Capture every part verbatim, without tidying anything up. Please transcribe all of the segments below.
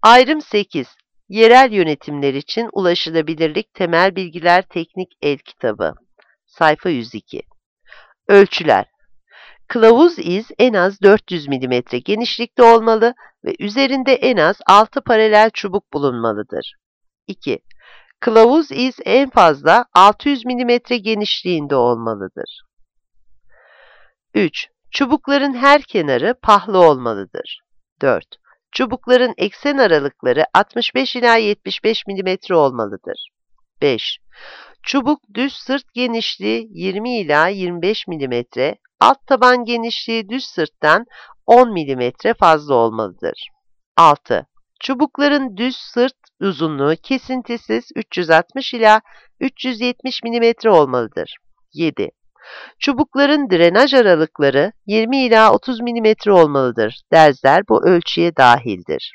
Ayrım sekiz. Yerel yönetimler için ulaşılabilirlik temel bilgiler teknik el kitabı. Sayfa yüz iki. Ölçüler. Kılavuz iz en az dört yüz milimetre genişlikte olmalı ve üzerinde en az altı paralel çubuk bulunmalıdır. iki. Kılavuz iz en fazla altı yüz milimetre genişliğinde olmalıdır. üç. Çubukların her kenarı pahlı olmalıdır. dört. Çubukların eksen aralıkları altmış beş ila yetmiş beş milimetre olmalıdır. beş. Çubuk düz sırt genişliği yirmi ila yirmi beş milimetre, alt taban genişliği düz sırttan on milimetre fazla olmalıdır. altı. Çubukların düz sırt uzunluğu kesintisiz üç yüz altmış ila üç yüz yetmiş milimetre olmalıdır. yedi. Çubukların drenaj aralıkları yirmi ila otuz milimetre olmalıdır. Derzler bu ölçüye dahildir.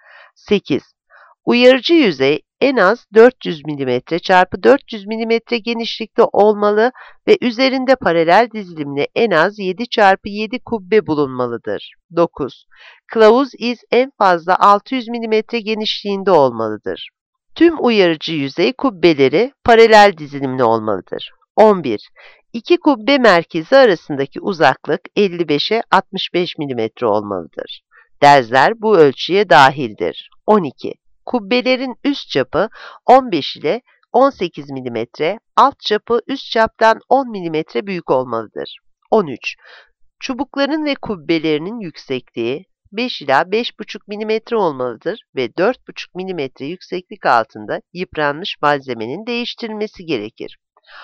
sekiz. Uyarıcı yüzey en az dört yüz milimetre çarpı dört yüz milimetre genişlikte olmalı ve üzerinde paralel dizilimli en az yedi çarpı yedi kubbe bulunmalıdır. dokuz. Kılavuz iz en fazla altı yüz milimetre genişliğinde olmalıdır. Tüm uyarıcı yüzey kubbeleri paralel dizilimli olmalıdır. on bir. İki kubbe merkezi arasındaki uzaklık elli beşe altmış beş milimetre olmalıdır. Derzler bu ölçüye dahildir. on iki. Kubbelerin üst çapı on beş ile on sekiz milimetre, alt çapı üst çaptan on milimetre büyük olmalıdır. on üç. Çubukların ve kubbelerinin yüksekliği beş ila beş buçuk milimetre olmalıdır ve dört buçuk milimetre yükseklik altında yıpranmış malzemenin değiştirilmesi gerekir.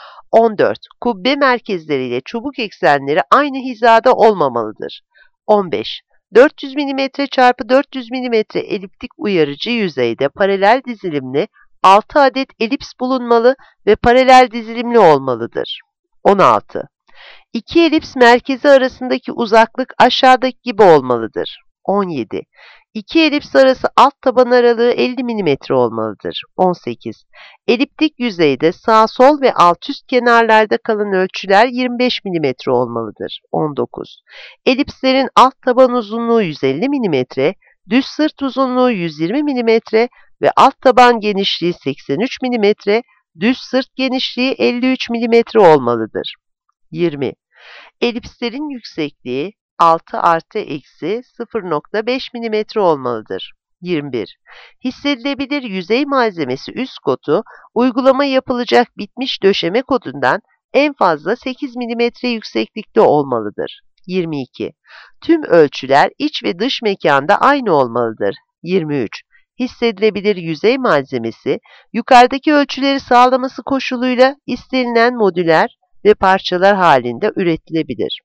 on dört. Kubbe merkezleriyle çubuk eksenleri aynı hizada olmamalıdır. on beş. dört yüz milimetre çarpı dört yüz milimetre eliptik uyarıcı yüzeyde paralel dizilimli altı adet elips bulunmalı ve paralel dizilimli olmalıdır. on altı. İki elips merkezi arasındaki uzaklık aşağıdaki gibi olmalıdır. on yedi. İki elips arası alt taban aralığı elli milimetre olmalıdır. on sekiz. Eliptik yüzeyde sağ sol ve alt üst kenarlarda kalan ölçüler yirmi beş milimetre olmalıdır. on dokuz. Elipslerin alt taban uzunluğu yüz elli milimetre, düz sırt uzunluğu yüz yirmi milimetre ve alt taban genişliği seksen üç milimetre, düz sırt genişliği elli üç milimetre olmalıdır. yirmi. Elipslerin yüksekliği altı artı eksi sıfır nokta beş milimetre olmalıdır. yirmi bir. Hissedilebilir yüzey malzemesi üst kotu, uygulama yapılacak bitmiş döşeme kodundan en fazla sekiz milimetre yükseklikte olmalıdır. yirmi iki. Tüm ölçüler iç ve dış mekanda aynı olmalıdır. yirmi üç. Hissedilebilir yüzey malzemesi, yukarıdaki ölçüleri sağlaması koşuluyla istenilen modüler ve parçalar halinde üretilebilir.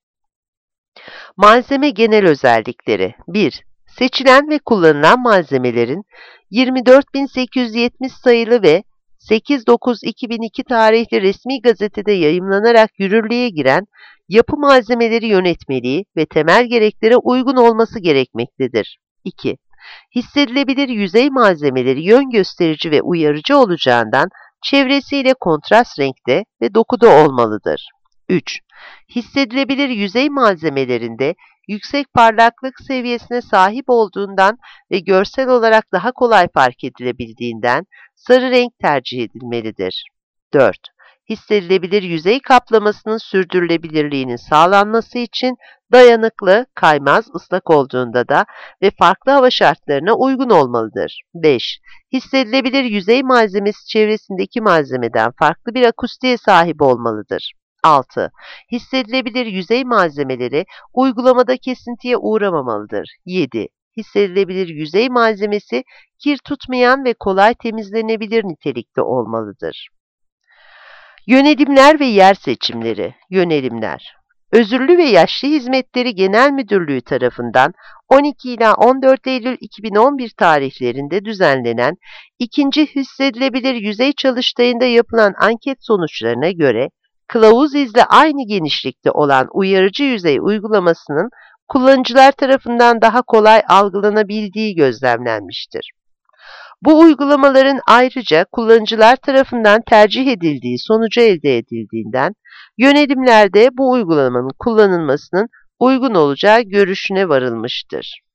Malzeme genel özellikleri. bir. Seçilen ve kullanılan malzemelerin yirmi dört bin sekiz yüz yetmiş sayılı ve sekiz dokuz iki bin iki tarihli resmi gazetede yayımlanarak yürürlüğe giren yapı malzemeleri yönetmeliği ve temel gereklere uygun olması gerekmektedir. iki. Hissedilebilir yüzey malzemeleri yön gösterici ve uyarıcı olacağından çevresiyle kontrast renkte ve dokuda olmalıdır. üç. Hissedilebilir yüzey malzemelerinde yüksek parlaklık seviyesine sahip olduğundan ve görsel olarak daha kolay fark edilebildiğinden sarı renk tercih edilmelidir. dört. Hissedilebilir yüzey kaplamasının sürdürülebilirliğinin sağlanması için dayanıklı, kaymaz, ıslak olduğunda da ve farklı hava şartlarına uygun olmalıdır. beş. Hissedilebilir yüzey malzemesi çevresindeki malzemeden farklı bir akustiğe sahip olmalıdır. altı. Hissedilebilir yüzey malzemeleri uygulamada kesintiye uğramamalıdır. yedi. Hissedilebilir yüzey malzemesi kir tutmayan ve kolay temizlenebilir nitelikte olmalıdır. Yönelimler ve yer seçimleri. Yönelimler. Özürlü ve Yaşlı Hizmetleri Genel Müdürlüğü tarafından on iki ila on dört Eylül iki bin on bir tarihlerinde düzenlenen ikinci hissedilebilir yüzey çalıştayında yapılan anket sonuçlarına göre kılavuz izle aynı genişlikte olan uyarıcı yüzey uygulamasının kullanıcılar tarafından daha kolay algılanabildiği gözlemlenmiştir. Bu uygulamaların ayrıca kullanıcılar tarafından tercih edildiği sonucu elde edildiğinden yönelimlerde bu uygulamanın kullanılmasının uygun olacağı görüşüne varılmıştır.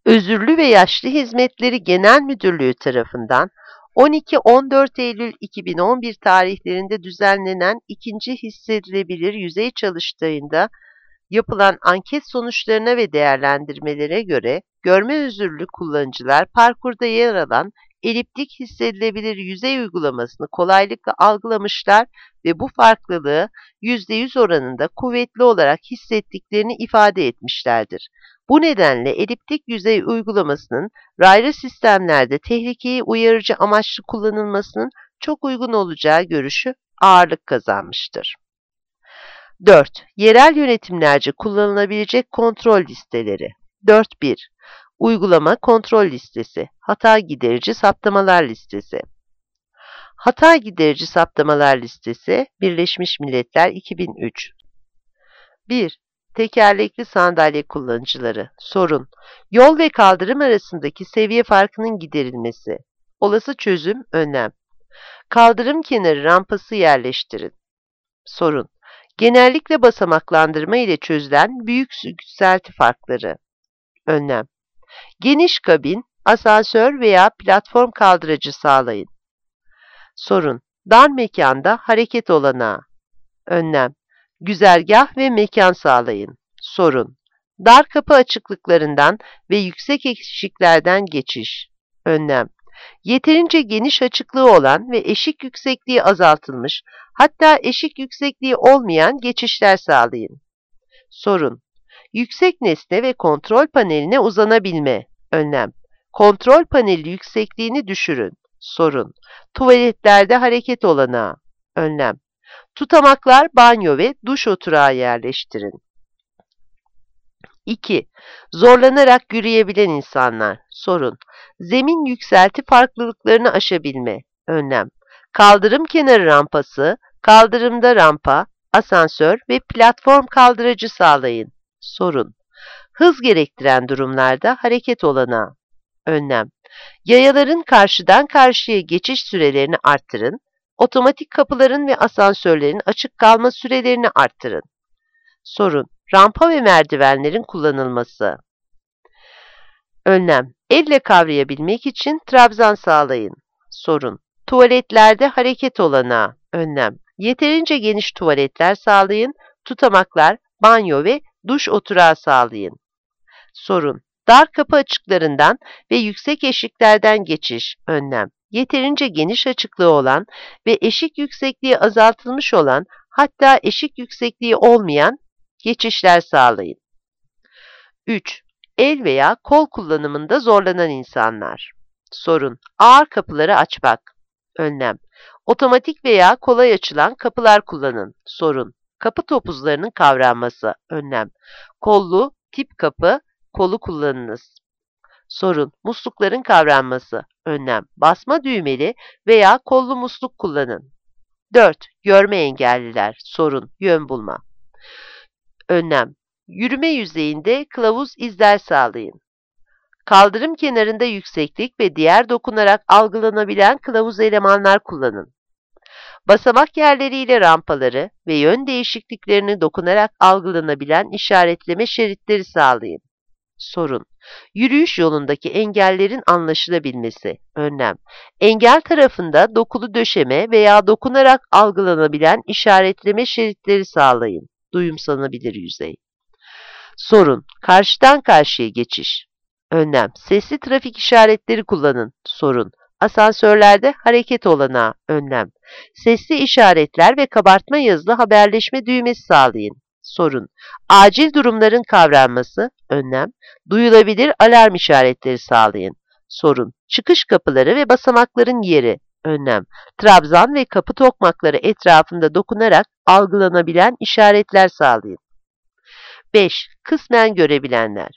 Özürlü ve Yaşlı Hizmetleri Genel Müdürlüğü tarafından on iki on dört Eylül iki bin on bir tarihlerinde düzenlenen ikinci hissedilebilir yüzey çalıştayında yapılan anket sonuçlarına ve değerlendirmelere göre görme özürlü kullanıcılar parkurda yer alan eliptik hissedilebilir yüzey uygulamasını kolaylıkla algılamışlar ve bu farklılığı yüzde yüz oranında kuvvetli olarak hissettiklerini ifade etmişlerdir. Bu nedenle eliptik yüzey uygulamasının raylı sistemlerde tehlikeyi uyarıcı amaçlı kullanılmasının çok uygun olacağı görüşü ağırlık kazanmıştır. dört. Yerel yönetimlerce kullanılabilecek kontrol listeleri. dört nokta bir. Uygulama kontrol listesi. Hata giderici saptamalar listesi. Hata giderici saptamalar listesi Birleşmiş Milletler iki bin üç. bir. Tekerlekli sandalye kullanıcıları. Sorun. Yol ve kaldırım arasındaki seviye farkının giderilmesi. Olası çözüm önlem. Kaldırım kenarı rampası yerleştirin. Sorun. Genellikle basamaklandırma ile çözülen büyük yükselti farkları. Önlem. Geniş kabin, asansör veya platform kaldırıcı sağlayın. Sorun. Dar mekanda hareket olanağı. Önlem. Güzergah ve mekan sağlayın. Sorun. Dar kapı açıklıklarından ve yüksek eşiklerden geçiş. Önlem. Yeterince geniş açıklığı olan ve eşik yüksekliği azaltılmış, hatta eşik yüksekliği olmayan geçişler sağlayın. Sorun. Yüksek nesne ve kontrol paneline uzanabilme. Önlem. Kontrol paneli yüksekliğini düşürün. Sorun. Tuvaletlerde hareket olanağı. Önlem. Tutamaklar, banyo ve duş oturağı yerleştirin. iki. Zorlanarak yürüyebilen insanlar. Sorun. Zemin yükselti farklılıklarını aşabilme. Önlem. Kaldırım kenarı rampası, kaldırımda rampa, asansör ve platform kaldırıcı sağlayın. Sorun. Hız gerektiren durumlarda hareket olanağı. Önlem. Yayaların karşıdan karşıya geçiş sürelerini arttırın. Otomatik kapıların ve asansörlerin açık kalma sürelerini arttırın. Sorun. Rampa ve merdivenlerin kullanılması. Önlem. Elle kavrayabilmek için trabzan sağlayın. Sorun. Tuvaletlerde hareket olanağı. Önlem. Yeterince geniş tuvaletler sağlayın. Tutamaklar, banyo ve duş oturağı sağlayın. Sorun. Dar kapı açıklarından ve yüksek eşiklerden geçiş. Önlem. Yeterince geniş açıklığı olan ve eşik yüksekliği azaltılmış olan, hatta eşik yüksekliği olmayan geçişler sağlayın. üç. El veya kol kullanımında zorlanan insanlar. Sorun. Ağır kapıları açmak. Önlem. Otomatik veya kolay açılan kapılar kullanın. Sorun. Kapı topuzlarının kavranması. Önlem. Kollu, tip kapı, kolu kullanınız. Sorun. Muslukların kavranması. Önlem. Basma düğmeli veya kollu musluk kullanın. dört. Görme engelliler. Sorun. Yön bulma. Önlem. Yürüme yüzeyinde kılavuz izler sağlayın. Kaldırım kenarında yükseklik ve diğer dokunarak algılanabilen kılavuz elemanlar kullanın. Basamak yerleriyle rampaları ve yön değişikliklerini dokunarak algılanabilen işaretleme şeritleri sağlayın. Sorun. Yürüyüş yolundaki engellerin anlaşılabilmesi. Önlem. Engel tarafında dokulu döşeme veya dokunarak algılanabilen işaretleme şeritleri sağlayın. Duyumsanabilir yüzey. Sorun. Karşıdan karşıya geçiş. Önlem. Sesli trafik işaretleri kullanın. Sorun. Asansörlerde hareket olanağı. Önlem. Sesli işaretler ve kabartma yazılı haberleşme düğmesi sağlayın. Sorun. Acil durumların kavranması. Önlem. Duyulabilir alarm işaretleri sağlayın. Sorun. Çıkış kapıları ve basamakların yeri. Önlem. Trabzan ve kapı tokmakları etrafında dokunarak algılanabilen işaretler sağlayın. beş. Kısmen görebilenler.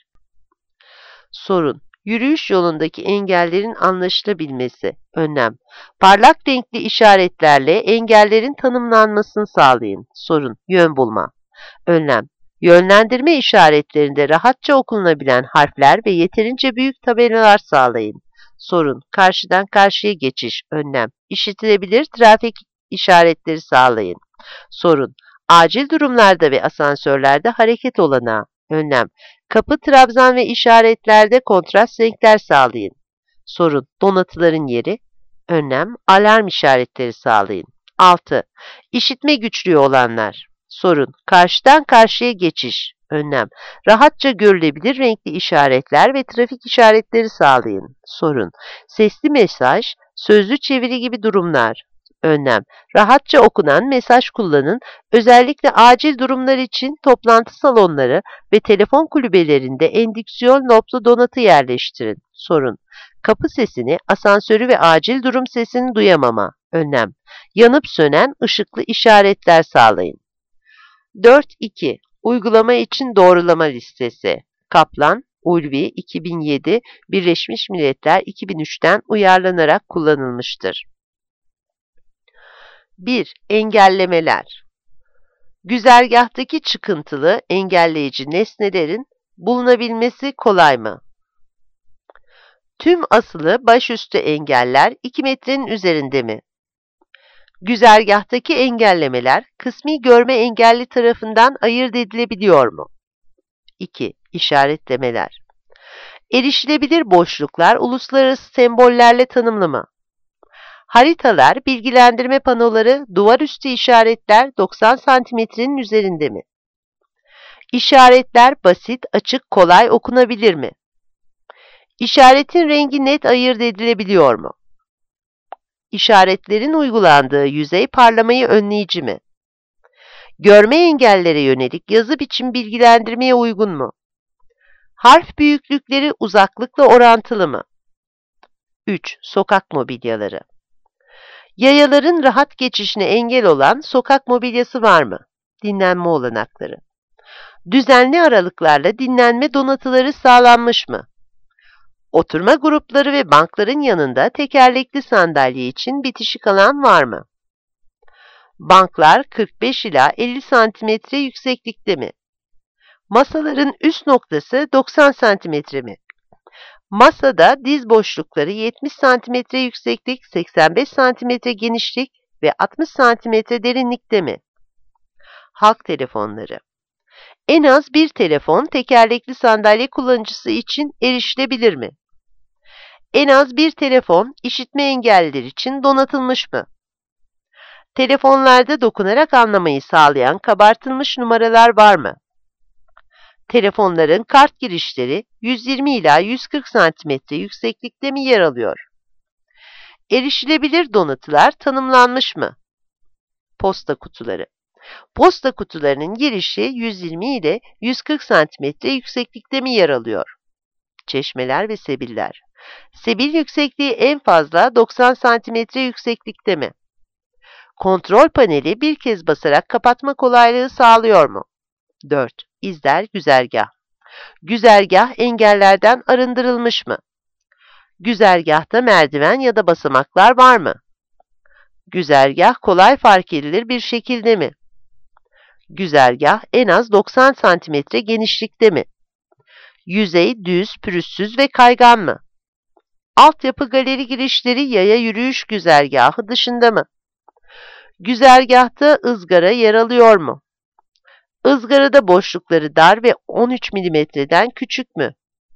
Sorun. Yürüyüş yolundaki engellerin anlaşılabilmesi. Önlem. Parlak renkli işaretlerle engellerin tanımlanmasını sağlayın. Sorun. Yön bulma. Önlem. Yönlendirme işaretlerinde rahatça okunabilen harfler ve yeterince büyük tabelalar sağlayın. Sorun. Karşıdan karşıya geçiş. Önlem. İşitilebilir trafik işaretleri sağlayın. Sorun. Acil durumlarda ve asansörlerde hareket olanağı. Önlem: kapı, trabzan ve işaretlerde kontrast renkler sağlayın. Sorun: donatıların yeri. Önlem: alarm işaretleri sağlayın. altı. İşitme güçlüğü olanlar. Sorun: karşıdan karşıya geçiş. Önlem: rahatça görülebilir renkli işaretler ve trafik işaretleri sağlayın. Sorun: sesli mesaj, sözlü çeviri gibi durumlar. Önlem: rahatça okunan mesaj kullanın. Özellikle acil durumlar için toplantı salonları ve telefon kulübelerinde endüksiyon noplu donatı yerleştirin. Sorun: kapı sesini, asansörü ve acil durum sesini duyamama. Önlem: yanıp sönen ışıklı işaretler sağlayın. dört iki. Uygulama için doğrulama listesi. Kaplan, Ulvi, iki bin yedi, Birleşmiş Milletler iki bin üç'ten uyarlanarak kullanılmıştır. bir. Engellemeler. Güzergahtaki çıkıntılı, engelleyici nesnelerin bulunabilmesi kolay mı? Tüm asılı başüstü engeller iki metrenin üzerinde mi? Güzergahtaki engellemeler kısmi görme engelli tarafından ayırt edilebiliyor mu? iki. İşaretlemeler. Erişilebilir boşluklar uluslararası sembollerle tanımlı mı? Haritalar, bilgilendirme panoları, duvarüstü işaretler doksan santimetrenin üzerinde mi? İşaretler basit, açık, kolay okunabilir mi? İşaretin rengi net ayırt edilebiliyor mu? İşaretlerin uygulandığı yüzey parlamayı önleyici mi? Görme engellere yönelik yazı biçim bilgilendirmeye uygun mu? Harf büyüklükleri uzaklıkla orantılı mı? üç. Sokak mobilyaları. Yayaların rahat geçişine engel olan sokak mobilyası var mı? Dinlenme olanakları. Düzenli aralıklarla dinlenme donatıları sağlanmış mı? Oturma grupları ve bankların yanında tekerlekli sandalye için bitişik alan var mı? Banklar kırk beş ila elli santimetre yükseklikte mi? Masaların üst noktası doksan santimetre mi? Masada diz boşlukları yetmiş santimetre yükseklik, seksen beş santimetre genişlik ve altmış santimetre derinlikte mi? Halk telefonları. En az bir telefon tekerlekli sandalye kullanıcısı için erişilebilir mi? En az bir telefon işitme engelliler için donatılmış mı? Telefonlarda dokunarak anlamayı sağlayan kabartılmış numaralar var mı? Telefonların kart girişleri yüz yirmi ila yüz kırk santimetre yükseklikte mi yer alıyor? Erişilebilir donatılar tanımlanmış mı? Posta kutuları. Posta kutularının girişi yüz yirmi ile yüz kırk santimetre yükseklikte mi yer alıyor? Çeşmeler ve sebiller. Sebil yüksekliği en fazla doksan santimetre yükseklikte mi? Kontrol paneli bir kez basarak kapatma kolaylığı sağlıyor mu? dört. İzler güzergah. Güzergah engellerden arındırılmış mı? Güzergahta merdiven ya da basamaklar var mı? Güzergah kolay fark edilir bir şekilde mi? Güzergah en az doksan santimetre genişlikte mi? Yüzey düz, pürüzsüz ve kaygan mı? Altyapı galeri girişleri yaya yürüyüş güzergahı dışında mı? Güzergahta ızgara yer alıyor mu? Izgarada boşlukları dar ve on üç milimetreden küçük mü?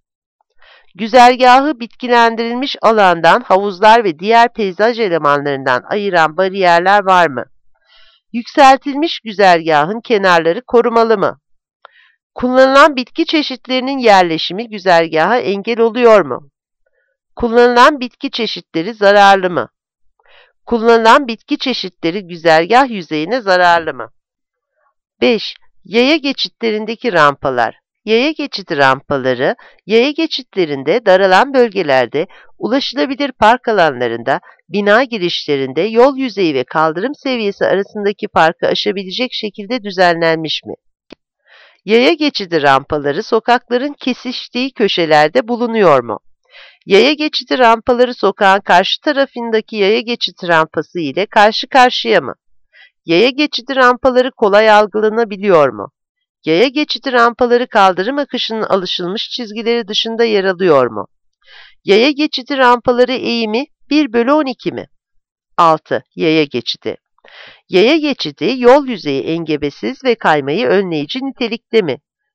Güzergahı bitkilendirilmiş alandan havuzlar ve diğer peyzaj elemanlarından ayıran bariyerler var mı? Yükseltilmiş güzergahın kenarları korumalı mı? Kullanılan bitki çeşitlerinin yerleşimi güzergaha engel oluyor mu? Kullanılan bitki çeşitleri zararlı mı? Kullanılan bitki çeşitleri güzergah yüzeyine zararlı mı? beş. Yaya geçitlerindeki rampalar. Yaya geçidi rampaları, yaya geçitlerinde, daralan bölgelerde, ulaşılabilir park alanlarında, bina girişlerinde yol yüzeyi ve kaldırım seviyesi arasındaki farkı aşabilecek şekilde düzenlenmiş mi? Yaya geçidi rampaları sokakların kesiştiği köşelerde bulunuyor mu? Yaya geçidi rampaları sokağın karşı tarafındaki yaya geçidi rampası ile karşı karşıya mı? Yaya geçidi rampaları kolay algılanabiliyor mu? Yaya geçidi rampaları kaldırım akışının alışılmış çizgileri dışında yer alıyor mu? Yaya geçidi rampaları eğimi bir bölü on iki mi? altı. Yaya geçidi. Yaya geçidi yol yüzeyi engebesiz ve kaymayı önleyici nitelikte mi?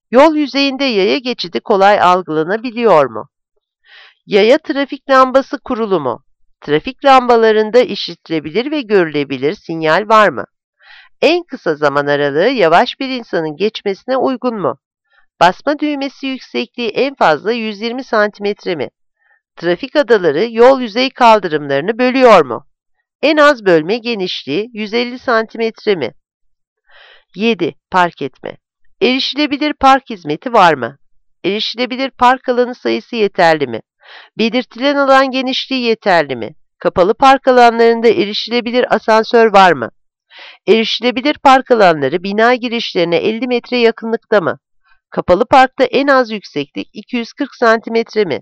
Yol yüzeyinde yaya geçidi kolay algılanabiliyor mu? Yaya trafik lambası kurulu mu? Trafik lambalarında işitilebilir ve görülebilir sinyal var mı? En kısa zaman aralığı yavaş bir insanın geçmesine uygun mu? Basma düğmesi yüksekliği en fazla yüz yirmi santimetre mi? Trafik adaları yol yüzey kaldırımlarını bölüyor mu? En az bölme genişliği yüz elli santimetre mi? yedi. Park etme. Erişilebilir park hizmeti var mı? Erişilebilir park alanı sayısı yeterli mi? Belirtilen alan genişliği yeterli mi? Kapalı park alanlarında erişilebilir asansör var mı? Erişilebilir park alanları bina girişlerine elli metre yakınlıkta mı? Kapalı parkta en az yükseklik iki yüz kırk santimetre mi?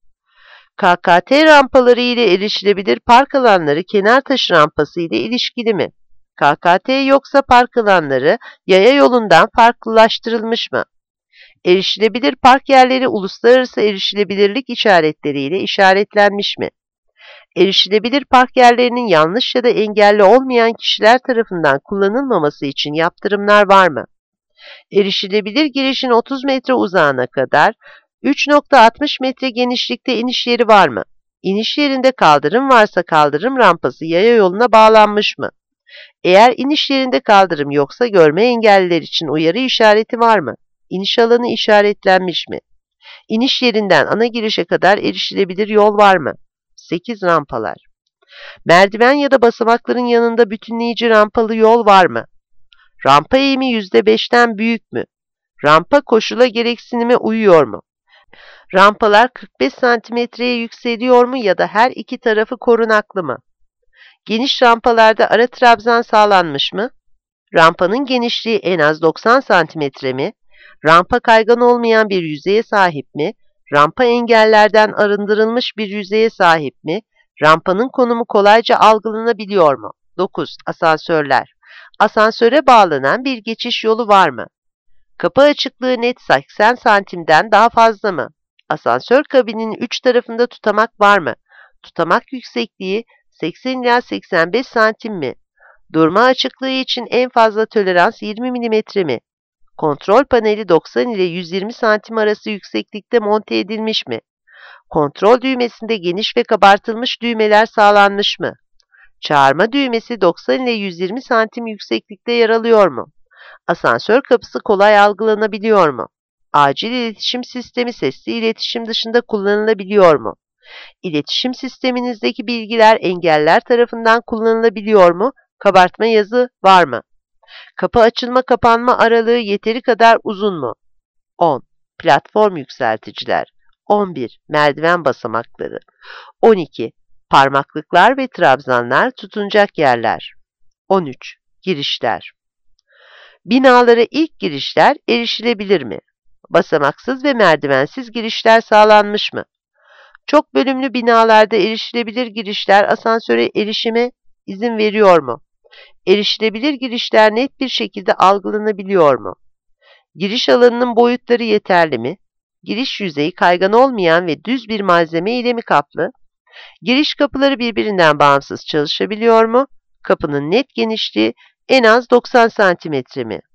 K K T rampaları ile erişilebilir park alanları kenar taşı rampası ile ilişkili mi? K K T yoksa park alanları yaya yolundan farklılaştırılmış mı? Erişilebilir park yerleri uluslararası erişilebilirlik işaretleriyle işaretlenmiş mi? Erişilebilir park yerlerinin yanlış ya da engelli olmayan kişiler tarafından kullanılmaması için yaptırımlar var mı? Erişilebilir girişin otuz metre uzağına kadar üç nokta altmış metre genişlikte iniş yeri var mı? İniş yerinde kaldırım varsa kaldırım rampası yaya yoluna bağlanmış mı? Eğer iniş yerinde kaldırım yoksa görme engelliler için uyarı işareti var mı? İniş alanı işaretlenmiş mi? İniş yerinden ana girişe kadar erişilebilir yol var mı? sekiz. Rampalar. Merdiven ya da basamakların yanında bütünleyici rampalı yol var mı? Rampa eğimi yüzde beşten büyük mü? Rampa koşula gereksinime uyuyor mu? Rampalar kırk beş santimetreye yükseliyor mu ya da her iki tarafı korunaklı mı? Geniş rampalarda ara trabzan sağlanmış mı? Rampanın genişliği en az doksan santimetre mi? Rampa kaygan olmayan bir yüzeye sahip mi? Rampa engellerden arındırılmış bir yüzeye sahip mi? Rampanın konumu kolayca algılanabiliyor mu? dokuz. Asansörler. Asansöre bağlanan bir geçiş yolu var mı? Kapı açıklığı net seksen santimden daha fazla mı? Asansör kabininin üç tarafında tutamak var mı? Tutamak yüksekliği seksen ila seksen beş santim mi? Durma açıklığı için en fazla tolerans yirmi milimetre mi? Kontrol paneli doksan ile yüz yirmi santim arası yükseklikte monte edilmiş mi? Kontrol düğmesinde geniş ve kabartılmış düğmeler sağlanmış mı? Çağırma düğmesi doksan ile yüz yirmi santim yükseklikte yer alıyor mu? Asansör kapısı kolay algılanabiliyor mu? Acil iletişim sistemi sesli iletişim dışında kullanılabiliyor mu? İletişim sisteminizdeki bilgiler engeller tarafından kullanılabiliyor mu? Kabartma yazı var mı? Kapı açılma kapanma aralığı yeteri kadar uzun mu? on. Platform yükselticiler. on bir. Merdiven basamakları. on iki. Parmaklıklar ve trabzanlar tutunacak yerler. on üç. Girişler. Binalara ilk girişler erişilebilir mi? Basamaksız ve merdivensiz girişler sağlanmış mı? Çok bölümlü binalarda erişilebilir girişler asansöre erişime izin veriyor mu? Erişilebilir girişler net bir şekilde algılanabiliyor mu? Giriş alanının boyutları yeterli mi? Giriş yüzeyi kaygan olmayan ve düz bir malzeme ile mi kaplı? Giriş kapıları birbirinden bağımsız çalışabiliyor mu? Kapının net genişliği en az doksan santimetre mi?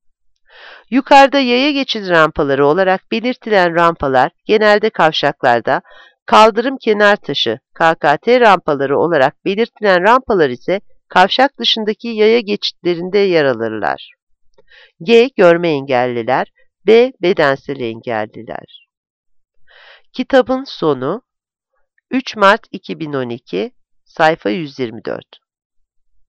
Yukarıda yaya geçid rampaları olarak belirtilen rampalar genelde kavşaklarda, kaldırım kenar taşı K K T rampaları olarak belirtilen rampalar ise kavşak dışındaki yaya geçitlerinde yer alırlar. G. Görme engelliler. B. Bedensel engelliler. Kitabın sonu üç Mart iki bin on iki, sayfa yüz yirmi dört.